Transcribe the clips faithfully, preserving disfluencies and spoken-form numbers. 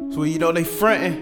So you know they frontin'.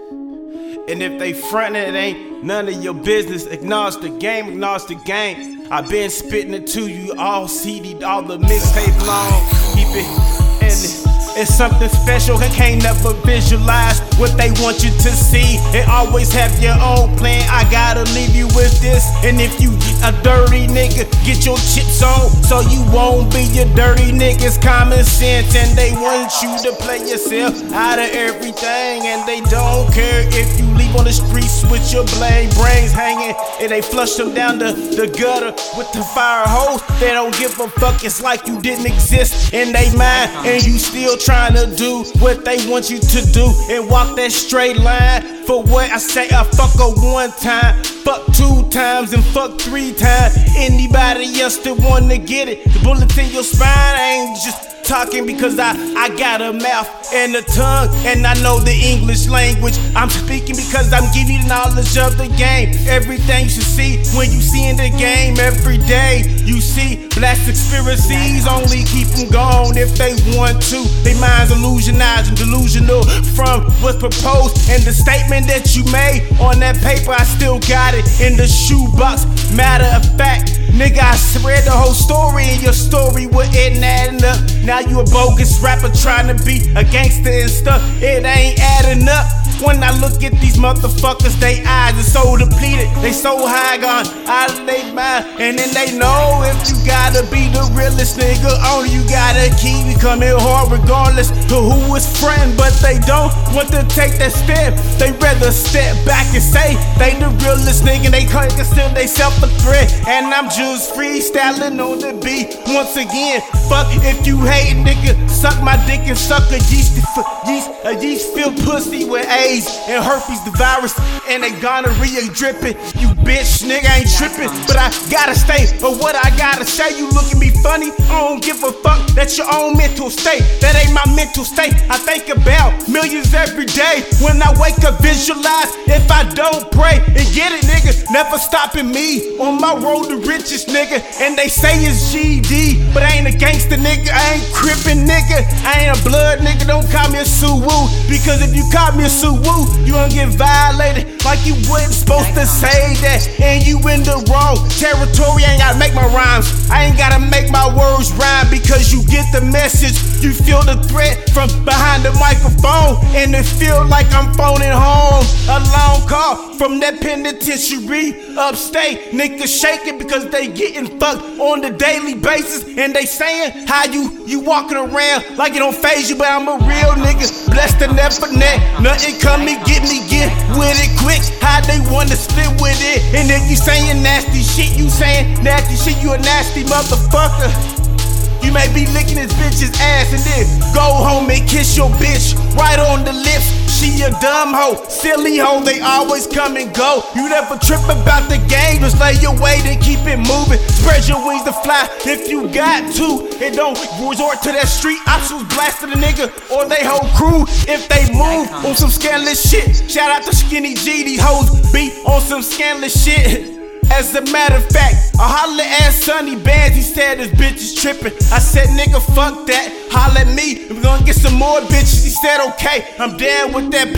And if they frontin', it ain't none of your business. Acknowledge the game, acknowledge the game. I been spitting it to you all C D, all the mixtape long. Keep it in it. It's something special, I can't never visualize what they want you to see. And always have your own plan, I gotta leave you with this. And if you a dirty nigga, get your chips on, so you won't be your dirty niggas. Common sense, and they want you to play yourself out of everything. And they don't care if you leave on the streets with your blade brains hanging. And they flush them down the, the gutter with the fire hose. They don't give a fuck, it's like you didn't exist in they mind. And you still trying to do what they want you to do and walk that straight line. For what I say, I fuck her one time, fuck two times, and fuck three times. Anybody else that wanna get it, the bullets in your spine, I ain't just talking because I, I got a mouth and a tongue, and I know the English language. I'm speaking because I'm giving you the knowledge of the game. Everything you should see when you see in the game every day. You see black conspiracies, only keep them gone if they want to. They minds illusionized and delusional from what's proposed. And the statement that you made on that paper, I still got it in the shoebox. Matter of fact, nigga, I read the whole story, and your story wasn't adding up. Now you a bogus rapper trying to be a gangster and stuff. It ain't adding up. When I look at these motherfuckers, they eyes are so depleted. They so high gone out of their mind. And then they know if you gotta be the realest nigga, only you gotta keep becoming hard regardless of who is friend. But they don't want to take that step. They rather step back and say they the realest nigga. They can't consider they self a threat. And I'm just freestyling on the beat once again. Fuck if you hate, nigga, suck my dick and suck a yeast, yeast, a yeast filled pussy with AIDS and herpes, the virus, and a gonorrhea dripping. You bitch, nigga, ain't tripping, but I gotta stay. But what I gotta say, you look at me funny, I don't give a fuck. That's your own mental state, that ain't my mental state. I think about millions every day. When I wake up, visualize. If I don't pray and get it, nigga, never stopping me on my road to riches, nigga. And they say it's G D, but I ain't a gangster, nigga. I ain't crippin', nigga. I ain't a blood, nigga. Don't call me a Suwoo, because if you call me a Suwoo, you gon' get violated like you wasn't supposed to say that. And you in the wrong territory. I ain't gotta make my rhymes, I ain't gotta make my words rhyme, because you get the message. You feel the threat from behind the microphone, and it feel like I'm phoning home. A long call from that penitentiary upstate. Niggas shaking because they getting fucked on the daily basis. And they saying how you you walking around like it don't faze you, but I'm a real nigga, blessed and never net. Nothing come and get me, get with it quick. How they wanna split with it. And if you saying nasty shit, you saying nasty shit, you a nasty motherfucker. You may be licking this bitch's ass and then go home and kiss your bitch right on the lips. She a dumb hoe, silly hoe, they always come and go. You never trip about the game, just lay your weight and keep it moving. Spread your wings to fly if you got to. And don't resort to that street options, blasting a nigga or they whole crew if they move on some scandalous shit. Shout out to Skinny G, these hoes be on some scandalous shit. As a matter of fact, I holla at Sonny Bands, he said this bitch is trippin'. I said, nigga, fuck that, holla at me, we gonna get some more bitches. He said, okay, I'm down with that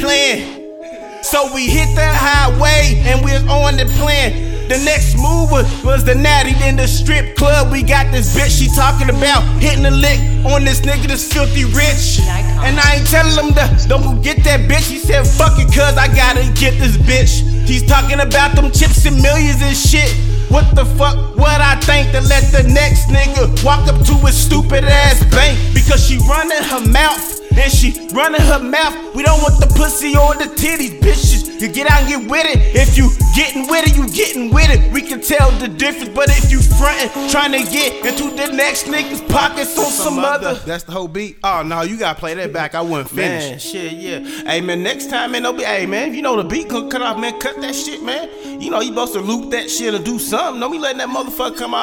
plan. So we hit the highway and we was on the plan. The next move was, was the natty in the strip club. We got this bitch, she talking about hitting a lick on this nigga that's filthy rich. And I ain't telling him to don't get that bitch. He said, fuck it, cuz I gotta get this bitch. He's talking about them chips and millions and shit. What the fuck, what I think to let the next nigga walk up to his stupid ass bank, because she running her mouth. And she running her mouth. We don't want the pussy or the titties, bitches. You get out and get with it. If you getting with it, you getting with it. We can tell the difference. But if you frontin', trying to get into the next nigga's pockets on some, some other. That's the whole beat. Oh no, you gotta play that back. I wouldn't finish. Man, shit, yeah. Hey man, next time, man, don't be. Hey man, if you know the beat gonna cut off, man, cut that shit, man. You know you supposed to loop that shit or do something. Don't be letting that motherfucker come out.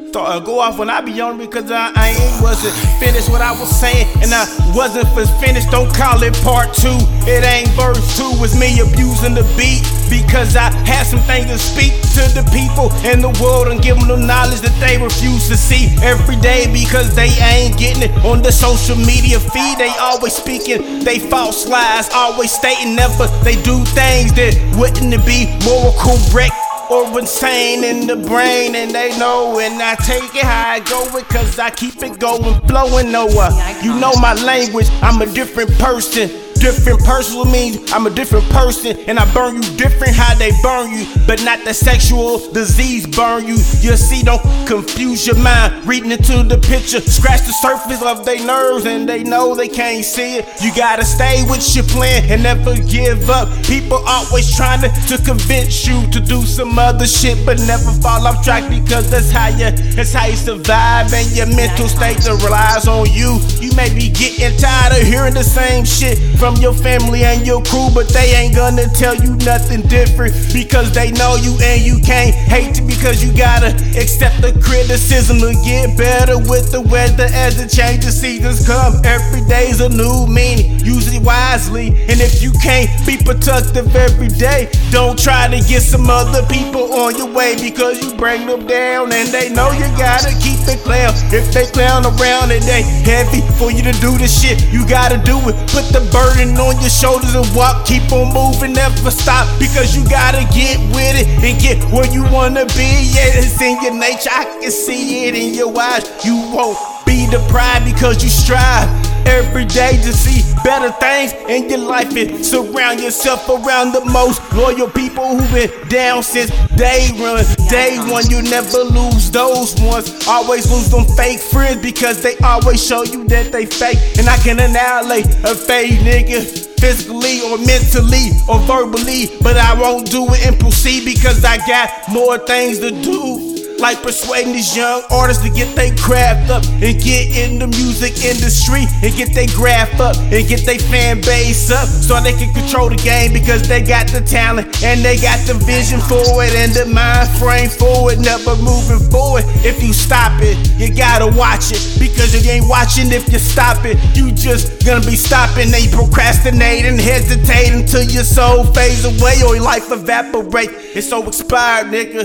Start, uh, go off when I be on because I, I ain't wasn't finished what I was saying, and I wasn't for finished. Don't call it part two. It ain't verse two. It's me abusing the beat because I had some things to speak to the people in the world and give them the knowledge that they refuse to see every day because they ain't getting it on the social media feed. They always speaking they false lies, always stating never they do things that wouldn't be more correct or insane in the brain, and they know, and I take it how I go it, cause I keep it going, flowing nowhere. You know my language, I'm a different person. Different person means I'm a different person, and I burn you different how they burn you, but not the sexual disease burn you. You see, don't confuse your mind, reading into the picture, scratch the surface of their nerves, and they know they can't see it. You gotta stay with your plan and never give up. People always trying to, to convince you to do some other shit, but never fall off track because that's how you, that's how you survive, and your mental state that relies on you. You may be getting tired of hearing the same shit from your family and your crew, but they ain't gonna tell you nothing different because they know you, and you can't hate it because you gotta accept the criticism to get better with the weather as the change of seasons come. Every day's a new meaning, use it wisely, and if you can't be productive every day, don't try to get some other people on your way because you bring them down, and they know you gotta keep it clown. If they clown around and they heavy for you to do the shit, you gotta do it. Put the burden on your shoulders and walk, keep on moving, never stop, because you gotta get with it and get where you wanna be. Yeah, it's in your nature, I can see it in your eyes. You won't be deprived because you strive every day to see better things in your life and surround yourself around the most loyal people who've been down since day one. Day one, you never lose those ones. Always lose them fake friends because they always show you that they fake. And I can annihilate a fake nigga physically or mentally or verbally, but I won't do it and proceed because I got more things to do. Like persuading these young artists to get their craft up and get in the music industry and get their graph up and get their fan base up so they can control the game because they got the talent and they got the vision for it and the mind frame for it, never moving forward. If you stop it, you gotta watch it, because if you ain't watching, if you stop it, you just gonna be stopping and you procrastinating, hesitating till your soul fades away or your life evaporate. It's so expired,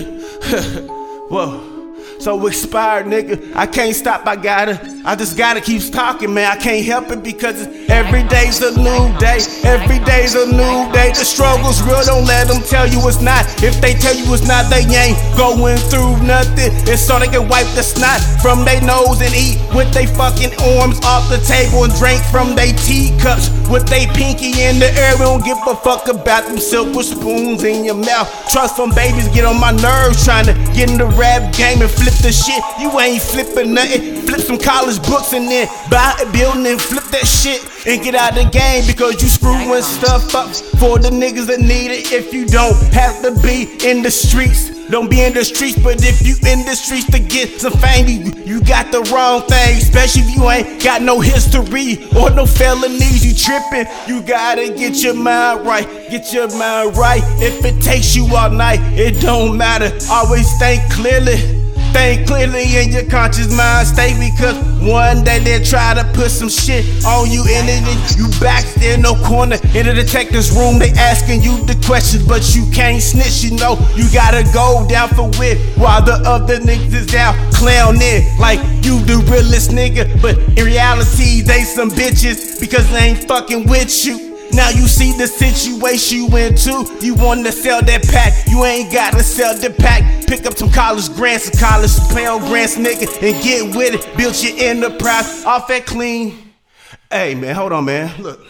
nigga. Whoa, so expired, nigga. I can't stop, I gotta, I just gotta keep talking, man. I can't help it because every day's a new day. Every day's a new day. The struggle's real, don't let them tell you it's not. If they tell you it's not, they ain't going through nothing. It's so they can wipe the snot from their nose and eat with they fucking arms off the table and drink from they teacups with they pinky in the air. We don't give a fuck about them silver spoons in your mouth. Trust from babies get on my nerves trying to get in the rap game and flip the shit. You ain't flipping nothing. Flip some college books and then buy a building and flip that shit and get out the game because you screwing stuff up for the niggas that need it. If you don't have to be in the streets, don't be in the streets, but if you in the streets to get some fame, you, you got the wrong thing, especially if you ain't got no history or no felonies. You tripping, you gotta get your mind right, get your mind right. If it takes you all night, it don't matter. Always think clearly. Think clearly in your conscious mind state, because one day they'll try to put some shit on you and then you back in no corner in the detective's room. They asking you the questions, but you can't snitch. You know you gotta go down for wit while the other niggas is out clowning like you the realest nigga. But in reality, they some bitches because they ain't fucking with you. Now you see the situation you into. You wanna sell that pack, you ain't gotta sell the pack. Pick up some college grants, some college Pell grants, nigga, and get with it. Build your enterprise off that clean. Hey man, hold on man, look.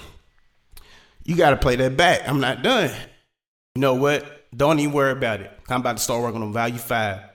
You gotta play that back, I'm not done. You know what, don't even worry about it. I'm about to start working on Value five.